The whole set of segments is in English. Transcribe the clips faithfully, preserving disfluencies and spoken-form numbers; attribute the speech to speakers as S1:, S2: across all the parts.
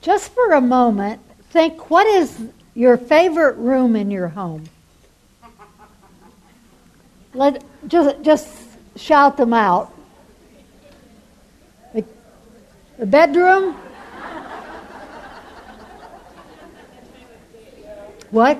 S1: just for a moment, think, what is your favorite room in your home? Let just just shout them out. The, the bedroom? What?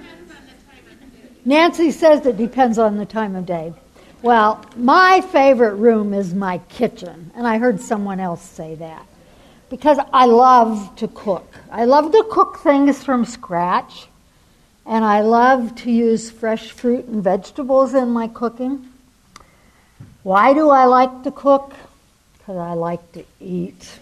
S1: Nancy says it depends on the time of day. Well, my favorite room is my kitchen, and I heard someone else say that, because I love to cook. I love to cook things from scratch, and I love to use fresh fruit and vegetables in my cooking. Why do I like to cook? Because I like to eat.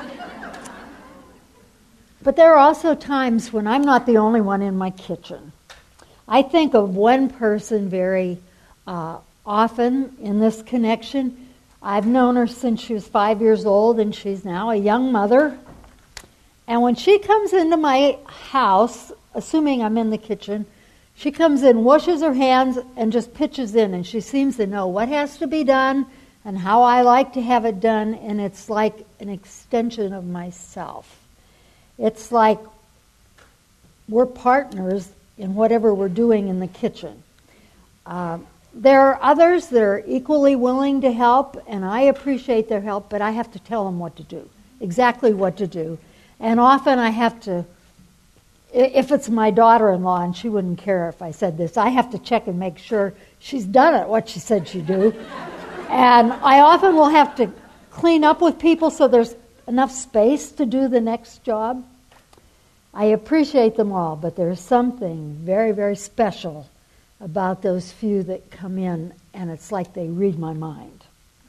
S1: But there are also times when I'm not the only one in my kitchen. I think of one person very uh, often in this connection. I've known her since she was five years old, and she's now a young mother. And when she comes into my house, assuming I'm in the kitchen, she comes in, washes her hands, and just pitches in, and she seems to know what has to be done and how I like to have it done, and it's like an extension of myself. It's like we're partners in whatever we're doing in the kitchen. Uh, there are others that are equally willing to help, and I appreciate their help, but I have to tell them what to do, exactly what to do. And often I have to, if it's my daughter-in-law, and she wouldn't care if I said this, I have to check and make sure she's done it, what she said she'd do. And I often will have to clean up with people so there's enough space to do the next job. I appreciate them all, but there's something very, very special about those few that come in, and it's like they read my mind.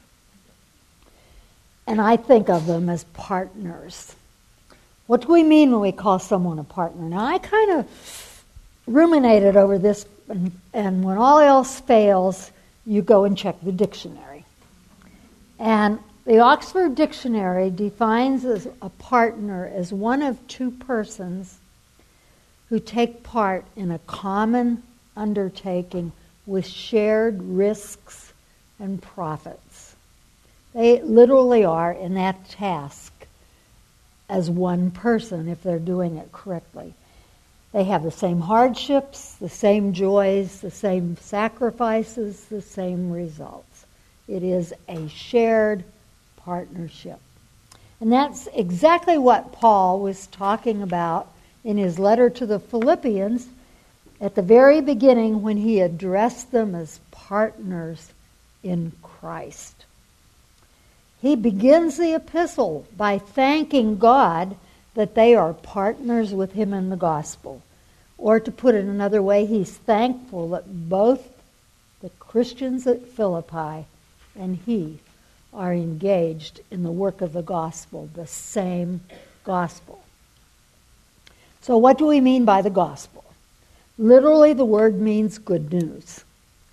S1: And I think of them as partners. What do we mean when we call someone a partner? Now, I kind of ruminated over this, and, and when all else fails, you go and check the dictionary. And the Oxford Dictionary defines as a partner as one of two persons who take part in a common undertaking with shared risks and profits. They literally are in that task as one person if they're doing it correctly. They have the same hardships, the same joys, the same sacrifices, the same results. It is a shared partnership. And that's exactly what Paul was talking about in his letter to the Philippians at the very beginning when he addressed them as partners in Christ. He begins the epistle by thanking God that they are partners with him in the gospel. Or to put it another way, he's thankful that both the Christians at Philippi and he are engaged in the work of the gospel, the same gospel. So what do we mean by the gospel? Literally, the word means good news.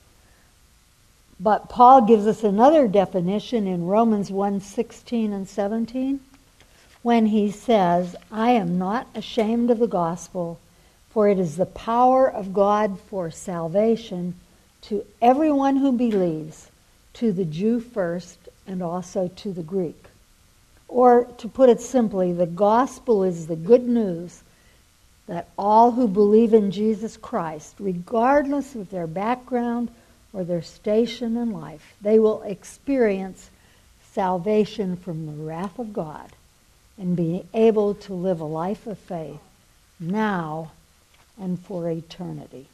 S1: But Paul gives us another definition in Romans one sixteen and seventeen when he says, I am not ashamed of the gospel, for it is the power of God for salvation to everyone who believes, to the Jew first and also to the Greek. Or to put it simply, the gospel is the good news that all who believe in Jesus Christ, regardless of their background or their station in life, they will experience salvation from the wrath of God and be able to live a life of faith now and for eternity.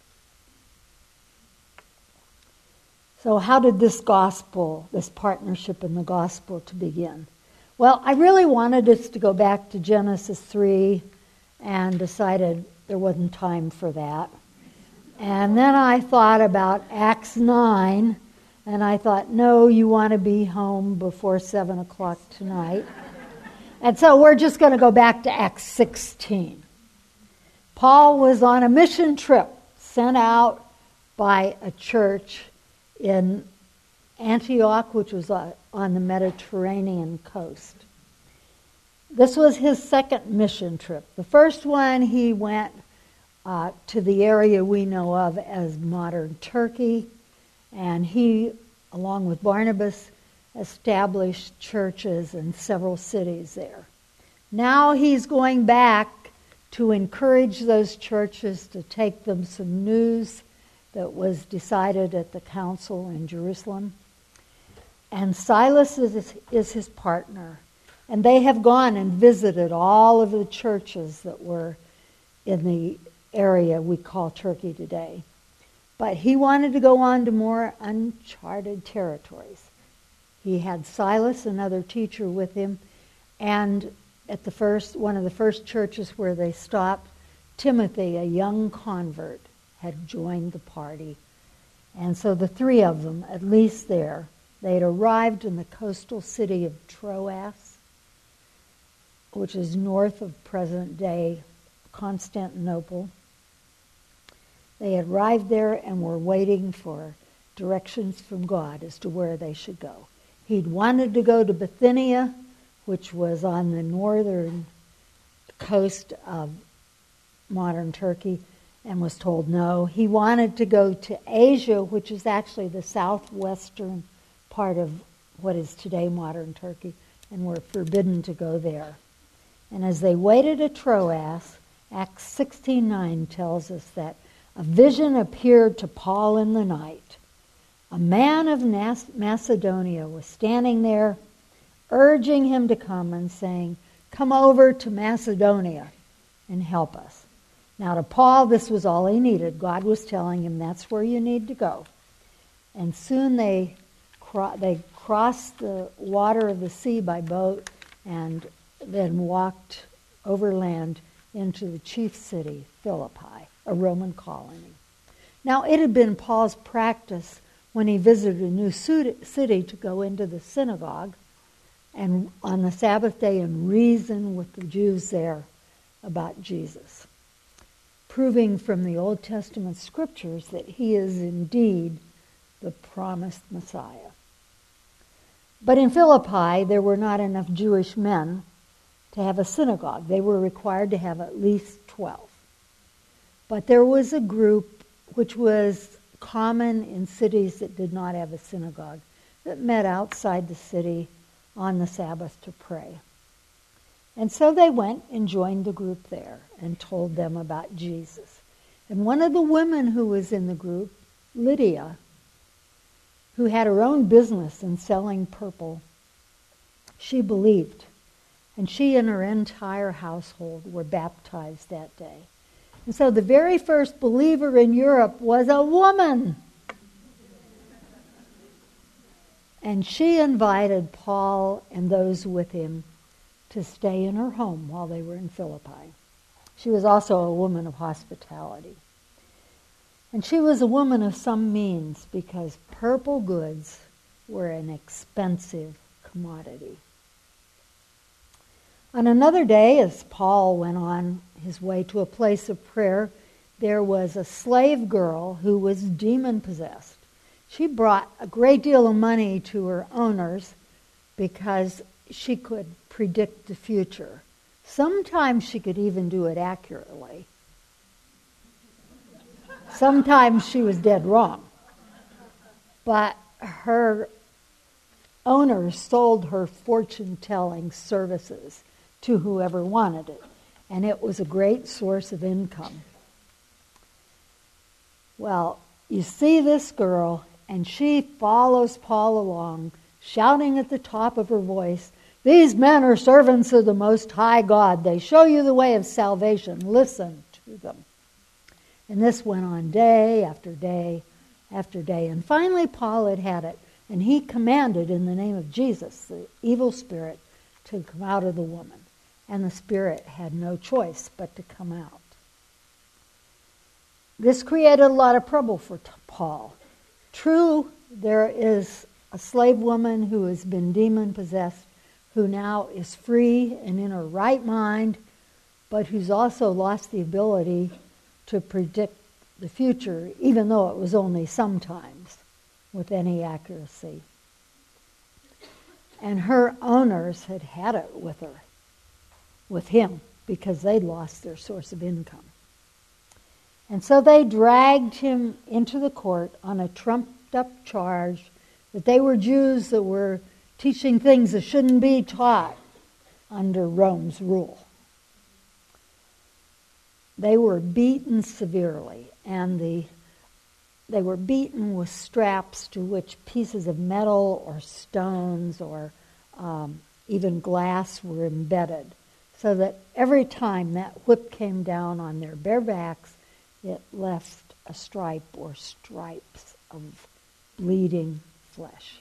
S1: So how did this gospel, this partnership in the gospel to begin? Well, I really wanted us to go back to Genesis three and decided there wasn't time for that. And then I thought about Acts nine, and I thought, no, you want to be home before seven o'clock tonight. And so we're just going to go back to Acts sixteen. Paul was on a mission trip sent out by a church in Antioch, which was on the Mediterranean coast. This was his second mission trip. The first one, he went uh, to the area we know of as modern Turkey, and he, along with Barnabas, established churches in several cities there. Now he's going back to encourage those churches to take them some news that was decided at the council in Jerusalem. And Silas is, is his partner. And they have gone and visited all of the churches that were in the area we call Turkey today. But he wanted to go on to more uncharted territories. He had Silas, another teacher, with him, and at the first one of the first churches where they stopped, Timothy, a young convert, had joined the party. And so the three of them, at least there, they had arrived in the coastal city of Troas, which is north of present-day Constantinople. They had arrived there and were waiting for directions from God as to where they should go. He'd wanted to go to Bithynia, which was on the northern coast of modern Turkey, and was told no. He wanted to go to Asia, which is actually the southwestern part of what is today modern Turkey, and were forbidden to go there. And as they waited at Troas, Acts sixteen nine tells us that a vision appeared to Paul in the night. A man of Macedonia was standing there, urging him to come and saying, "Come over to Macedonia and help us." Now to Paul, this was all he needed. God was telling him, that's where you need to go. And soon they cro- they crossed the water of the sea by boat and then walked overland into the chief city, Philippi, a Roman colony. Now it had been Paul's practice when he visited a new city to go into the synagogue and on the Sabbath day and reason with the Jews there about Jesus, proving from the Old Testament scriptures that he is indeed the promised Messiah. But in Philippi, there were not enough Jewish men to have a synagogue. They were required to have at least twelve. But there was a group which was common in cities that did not have a synagogue, that met outside the city on the Sabbath to pray. And so they went and joined the group there and told them about Jesus. And one of the women who was in the group, Lydia, who had her own business in selling purple, she believed. And she and her entire household were baptized that day. And so the very first believer in Europe was a woman. And she invited Paul and those with him to stay in her home while they were in Philippi. She was also a woman of hospitality. And she was a woman of some means because purple goods were an expensive commodity. On another day, as Paul went on his way to a place of prayer, there was a slave girl who was demon-possessed. She brought a great deal of money to her owners because she could predict the future. Sometimes she could even do it accurately. Sometimes she was dead wrong. But her owners sold her fortune-telling services to whoever wanted it, and it was a great source of income. Well, you see this girl, and she follows Paul along, shouting at the top of her voice, "These men are servants of the Most High God. They show you the way of salvation. Listen to them." And this went on day after day after day. And finally Paul had had it, and he commanded in the name of Jesus, the evil spirit, to come out of the woman. And the spirit had no choice but to come out. This created a lot of trouble for Paul. True, there is a slave woman who has been demon-possessed, who now is free and in her right mind, but who's also lost the ability to predict the future, even though it was only sometimes, with any accuracy. And her owners had had it with her, with him, because they'd lost their source of income. And so they dragged him into the court on a trumped-up charge that they were Jews that were teaching things that shouldn't be taught under Rome's rule. They were beaten severely, and the they were beaten with straps to which pieces of metal or stones or um, even glass were embedded, so that every time that whip came down on their bare backs, it left a stripe or stripes of bleeding flesh.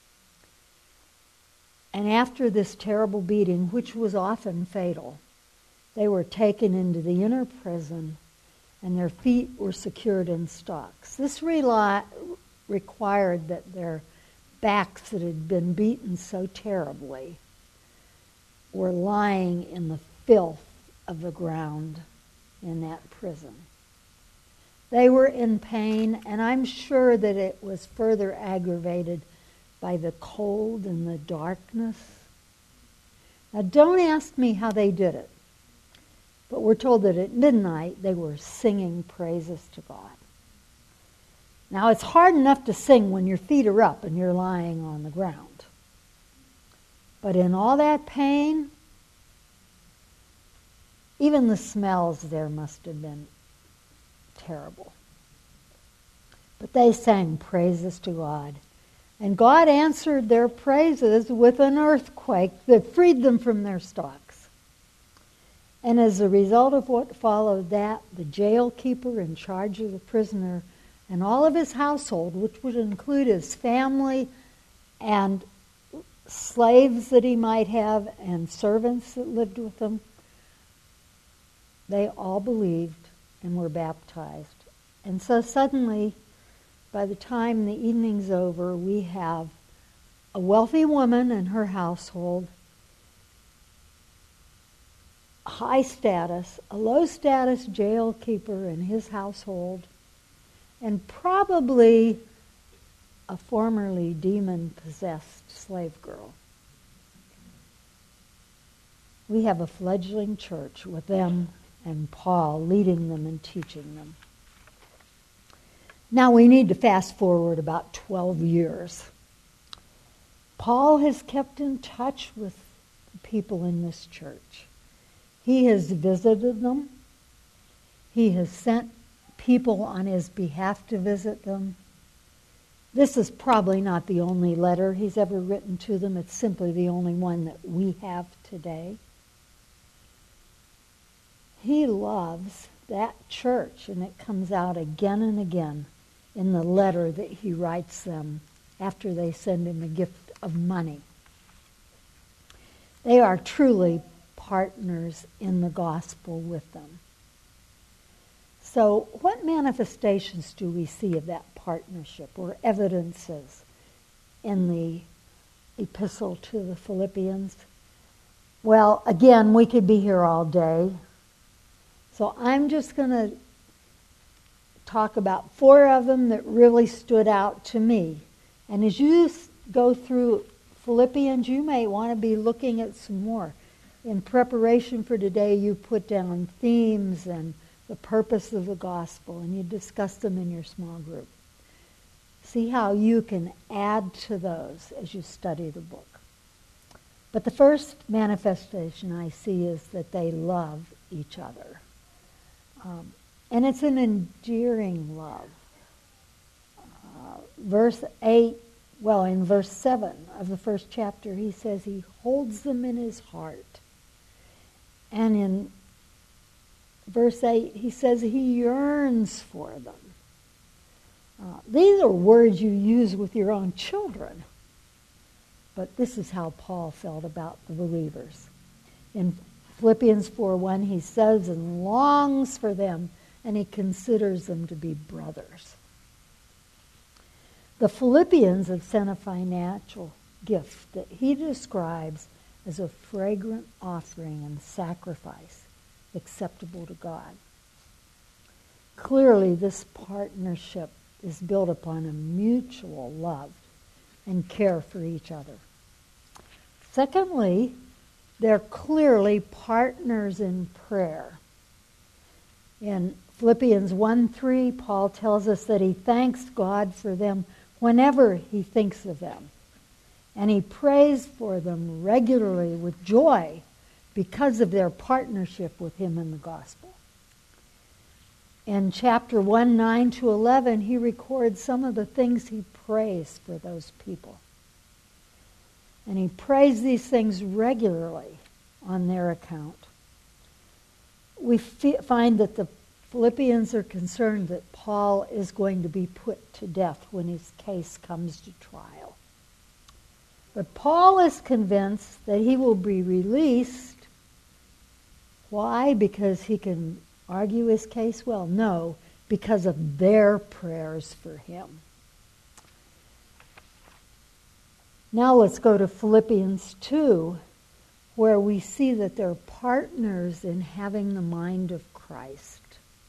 S1: And after this terrible beating, which was often fatal, they were taken into the inner prison, and their feet were secured in stocks. This rely, required that their backs that had been beaten so terribly were lying in the filth of the ground in that prison. They were in pain, and I'm sure that it was further aggravated by the cold and the darkness. Now, don't ask me how they did it, but we're told that at midnight they were singing praises to God. Now, it's hard enough to sing when your feet are up and you're lying on the ground. But in all that pain, even the smells there must have been terrible. But they sang praises to God. And God answered their praises with an earthquake that freed them from their stocks. And as a result of what followed that, the jail keeper in charge of the prisoner and all of his household, which would include his family and slaves that he might have and servants that lived with him, they all believed and were baptized. And so suddenly, by the time the evening's over, we have a wealthy woman and her household, high status, a low status jail keeper and his household, and probably a formerly demon-possessed slave girl. We have a fledgling church with them and Paul leading them and teaching them. Now we need to fast forward about twelve years. Paul has kept in touch with the people in this church. He has visited them. He has sent people on his behalf to visit them. This is probably not the only letter he's ever written to them. It's simply the only one that we have today. He loves that church, and it comes out again and again in the letter that he writes them after they send him a gift of money. They are truly partners in the gospel with them. So what manifestations do we see of that partnership or evidences in the epistle to the Philippians? Well, again, we could be here all day. So I'm just going to talk about four of them that really stood out to me. And as you go through Philippians, you may want to be looking at some more. In preparation for today, you put down themes and the purpose of the gospel, and you discuss them in your small group. See how you can add to those as you study the book. But the first manifestation I see is that they love each other. Um, and it's an endearing love. Uh, verse eight, well, in verse seven of the first chapter, he says he holds them in his heart. And in verse eight, he says he yearns for them. Uh, these are words you use with your own children. But this is how Paul felt about the believers. In Philippians four one, he says and longs for them, and he considers them to be brothers. The Philippians have sent a financial gift that he describes as a fragrant offering and sacrifice acceptable to God. Clearly, this partnership is built upon a mutual love and care for each other. Secondly, they're clearly partners in prayer. In Philippians one three, Paul tells us that he thanks God for them whenever he thinks of them. And he prays for them regularly with joy because of their partnership with him in the gospel. In chapter one, nine to eleven, he records some of the things he prays for those people. And he prays these things regularly on their account. We f- find that the Philippians are concerned that Paul is going to be put to death when his case comes to trial. But Paul is convinced that he will be released. Why? Because he can argue his case well? No, because of their prayers for him. Now let's go to Philippians two, where we see that they're partners in having the mind of Christ.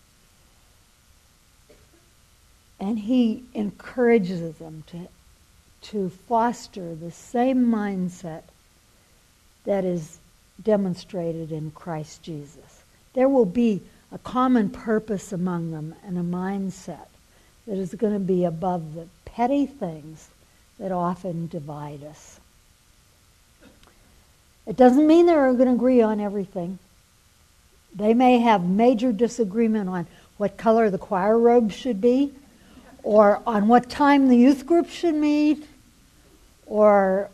S1: And he encourages them to, to foster the same mindset that is demonstrated in Christ Jesus. There will be a common purpose among them and a mindset that is going to be above the petty things that often divide us. It doesn't mean they're going to agree on everything. They may have major disagreement on what color the choir robes should be, or on what time the youth group should meet, or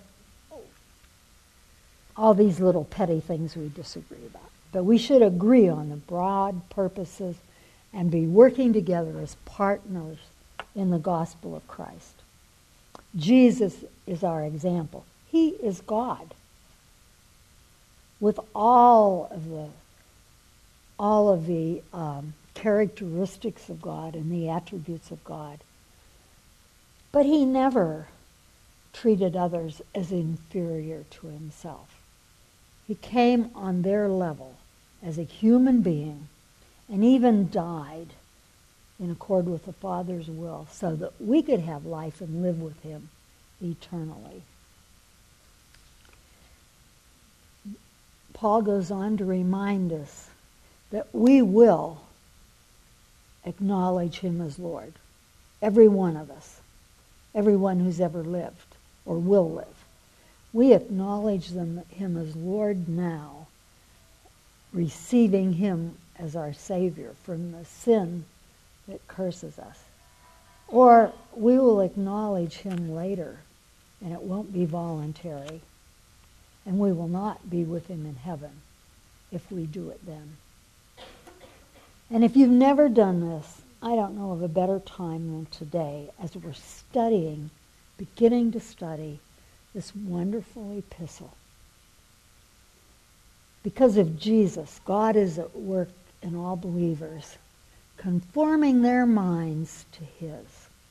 S1: all these little petty things we disagree about. But we should agree on the broad purposes and be working together as partners in the gospel of Christ. Jesus is our example. He is God, with all of the all of the um, characteristics of God and the attributes of God. But he never treated others as inferior to himself. He came on their level as a human being and even died in accord with the Father's will so that we could have life and live with him eternally. Paul goes on to remind us that we will acknowledge him as Lord. Every one of us. Everyone who's ever lived or will live. We acknowledge them, him as Lord now, receiving him as our Savior from the sin that curses us. Or we will acknowledge him later, and it won't be voluntary, and we will not be with him in heaven if we do it then. And if you've never done this, I don't know of a better time than today as we're studying, beginning to study this wonderful epistle. Because of Jesus, God is at work in all believers, conforming their minds to his.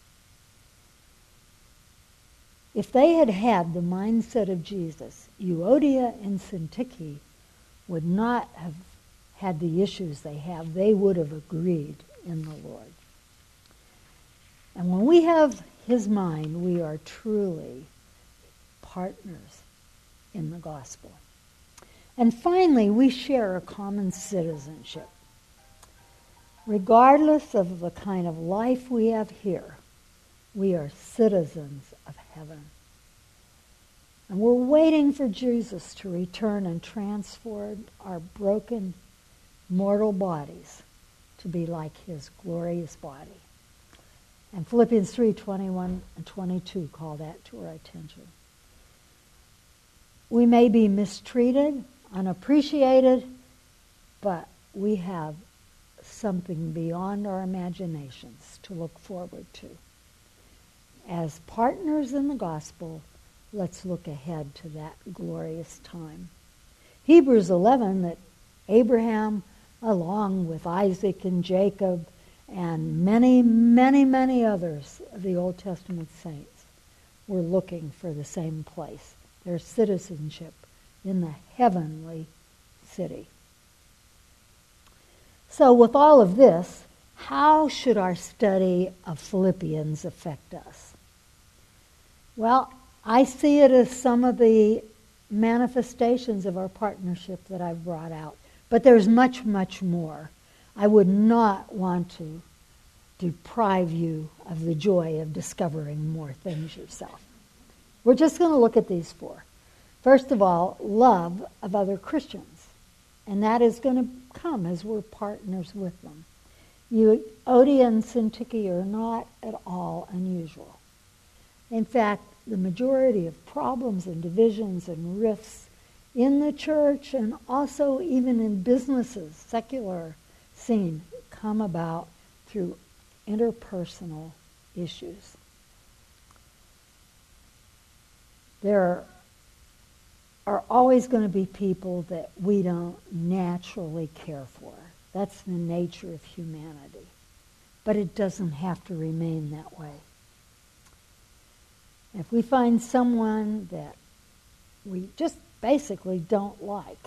S1: If they had had the mindset of Jesus, Euodia and Syntyche would not have had the issues they have. They would have agreed in the Lord. And when we have his mind, we are truly partners in the gospel. And finally, we share a common citizenship. Regardless of the kind of life we have here, we are citizens of heaven. And we're waiting for Jesus to return and transform our broken, mortal bodies to be like his glorious body. And Philippians three, twenty-one and twenty-two call that to our attention. We may be mistreated, unappreciated, but we have something beyond our imaginations to look forward to. As partners in the gospel, let's look ahead to that glorious time. Hebrews eleven, that Abraham, along with Isaac and Jacob, and many, many, many others of the Old Testament saints were looking for the same place, their citizenship in the heavenly city. So with all of this, how should our study of Philippians affect us? Well, I see it as some of the manifestations of our partnership that I've brought out. But there's much, much more. I would not want to deprive you of the joy of discovering more things yourself. We're just going to look at these four. First of all, love of other Christians. And that is going to come as we're partners with them. Euodia and Syntyche are not at all unusual. In fact, the majority of problems and divisions and rifts in the church and also even in businesses, secular scene, come about through interpersonal issues. There are always going to be people that we don't naturally care for. That's the nature of humanity. But it doesn't have to remain that way. If we find someone that we just basically don't like,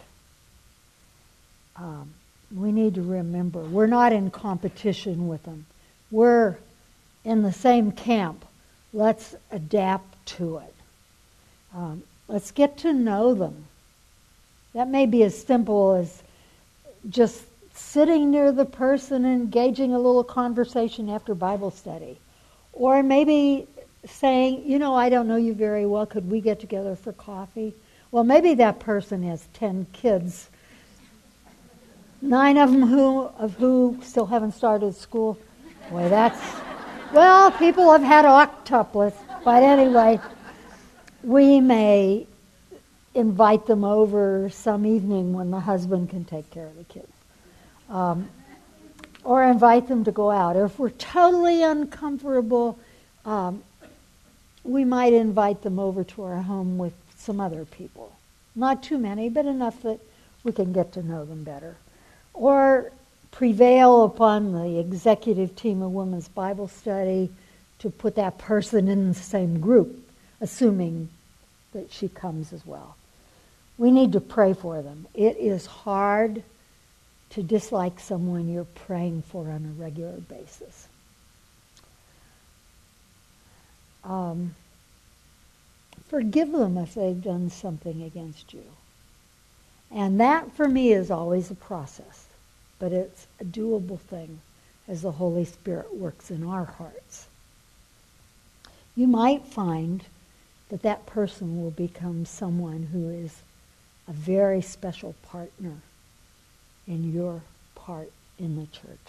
S1: um, we need to remember we're not in competition with them. We're in the same camp. Let's adapt to it. Um, let's get to know them. That may be as simple as just sitting near the person and engaging a little conversation after Bible study. Or maybe saying, you know, I don't know you very well. Could we get together for coffee? Well, maybe that person has ten kids, nine of them who of who still haven't started school. Boy, that's... Well, people have had octuplets. But anyway, we may invite them over some evening when the husband can take care of the kids. Um, or invite them to go out. Or if we're totally uncomfortable, um, we might invite them over to our home with some other people. Not too many, but enough that we can get to know them better. Or prevail upon the executive team of Women's Bible Study to put that person in the same group, assuming that she comes as well. We need to pray for them. It is hard to dislike someone you're praying for on a regular basis. Um, forgive them if they've done something against you. And that, for me, is always a process. But it's a doable thing as the Holy Spirit works in our hearts. You might find that that person will become someone who is a very special partner in your part in the church.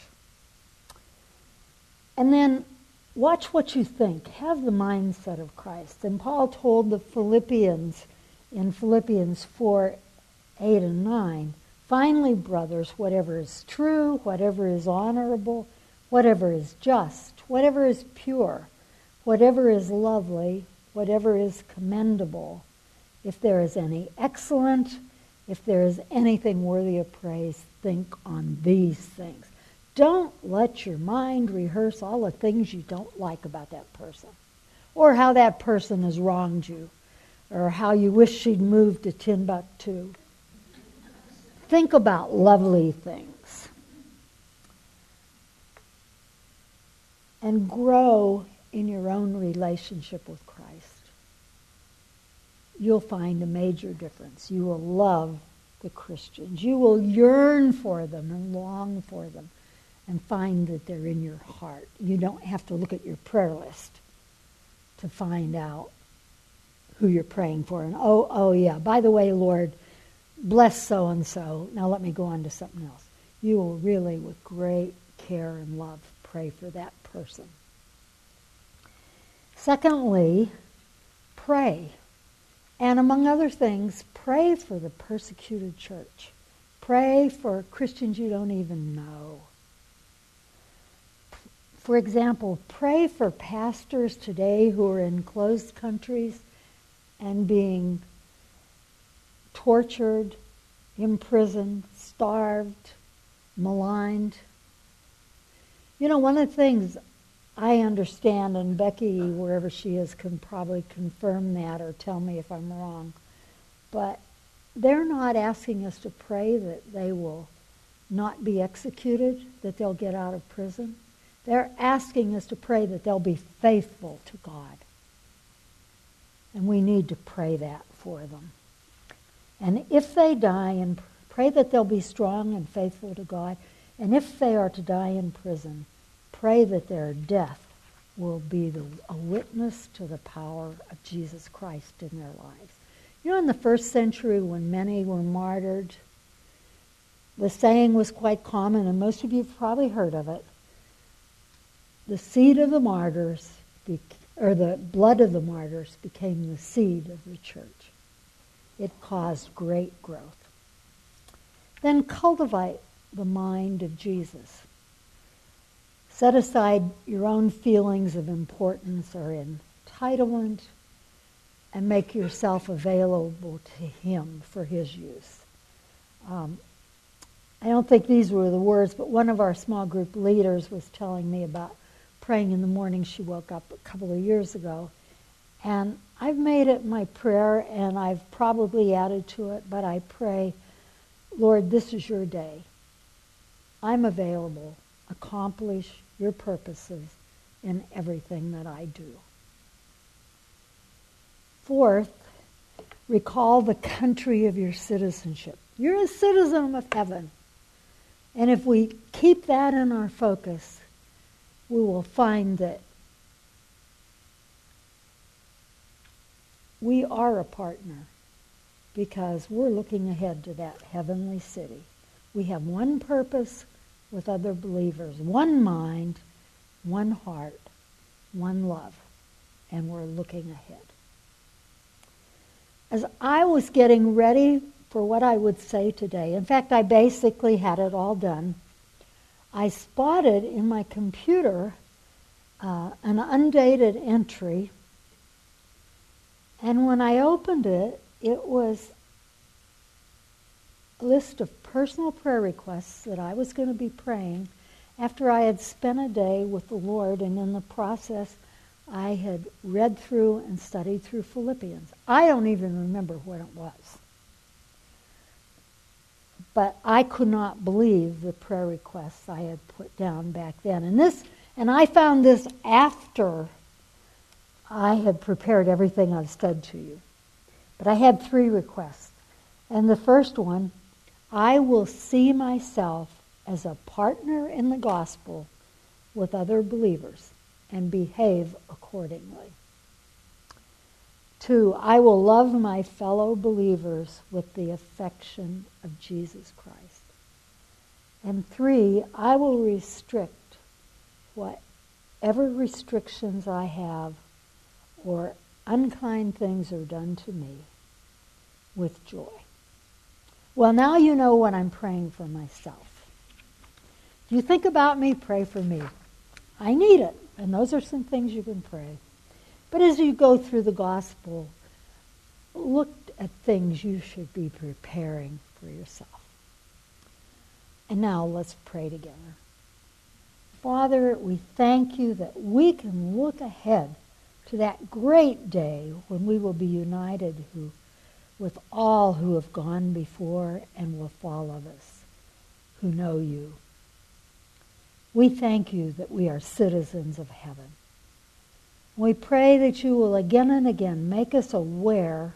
S1: And then watch what you think. Have the mindset of Christ. And Paul told the Philippians in Philippians four, eight and nine, finally, brothers, whatever is true, whatever is honorable, whatever is just, whatever is pure, whatever is lovely, whatever is commendable, if there is any excellent, if there is anything worthy of praise, think on these things. Don't let your mind rehearse all the things you don't like about that person, or how that person has wronged you, or how you wish she'd moved to Timbuktu. Think about lovely things. And grow in your own relationship with Christ. You'll find a major difference. You will love the Christians. You will yearn for them and long for them and find that they're in your heart. You don't have to look at your prayer list to find out who you're praying for. And oh, oh yeah, by the way, Lord, bless so-and-so. Now let me go on to something else. You will really, with great care and love, pray for that person. Secondly, pray. And among other things, pray for the persecuted church. Pray for Christians you don't even know. For example, pray for pastors today who are in closed countries and being tortured, imprisoned, starved, maligned. You know, one of the things I understand, and Becky, wherever she is, can probably confirm that or tell me if I'm wrong, but they're not asking us to pray that they will not be executed, that they'll get out of prison. They're asking us to pray that they'll be faithful to God. And we need to pray that for them. And if they die, and pray that they'll be strong and faithful to God. And if they are to die in prison, pray that their death will be the, a witness to the power of Jesus Christ in their lives. You know, in the first century when many were martyred, the saying was quite common, and most of you have probably heard of it. The seed of the martyrs, be, or the blood of the martyrs became the seed of the church. It caused great growth. Then cultivate the mind of Jesus. Set aside your own feelings of importance or entitlement and make yourself available to him for his use. Um, I don't think these were the words, but one of our small group leaders was telling me about praying in the morning. She woke up a couple of years ago. And I've made it my prayer, and I've probably added to it, but I pray, Lord, this is your day. I'm available. Accomplish your purposes in everything that I do. Fourth, recall the country of your citizenship. You're a citizen of heaven. And if we keep that in our focus, we will find that we are a partner because we're looking ahead to that heavenly city. We have one purpose with other believers, one mind, one heart, one love, and we're looking ahead. As I was getting ready for what I would say today, in fact, I basically had it all done, I spotted in my computer uh, an undated entry, and when I opened it, it was a list of personal prayer requests that I was going to be praying after I had spent a day with the Lord, and in the process I had read through and studied through Philippians. I don't even remember what it was. But I could not believe the prayer requests I had put down back then. And this, and I found this after I had prepared everything I've said to you. But I had three requests. And the first one, I will see myself as a partner in the gospel with other believers and behave accordingly. Two, I will love my fellow believers with the affection of Jesus Christ. And three, I will restrict whatever restrictions I have or unkind things are done to me with joy. Well, now you know what I'm praying for myself. If you think about me, pray for me. I need it, and those are some things you can pray. But as you go through the gospel, look at things you should be preparing for yourself. And now let's pray together. Father, we thank you that we can look ahead to that great day when we will be united who, with all who have gone before and will follow us, who know you. We thank you that we are citizens of heaven. We pray that you will again and again make us aware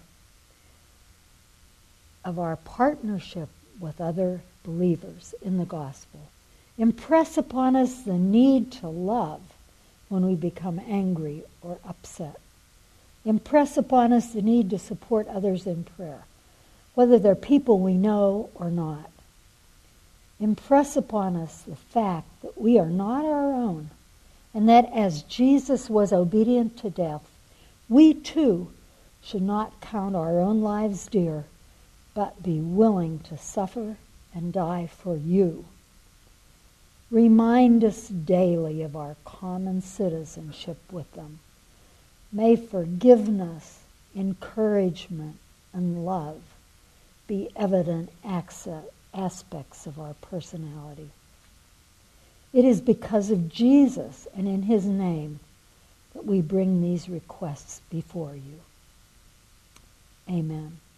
S1: of our partnership with other believers in the gospel. Impress upon us the need to love when we become angry or upset. Impress upon us the need to support others in prayer, whether they're people we know or not. Impress upon us the fact that we are not our own, and that as Jesus was obedient to death, we too should not count our own lives dear, but be willing to suffer and die for you. Remind us daily of our common citizenship with them. May forgiveness, encouragement, and love be evident aspects of our personality. It is because of Jesus and in his name that we bring these requests before you. Amen.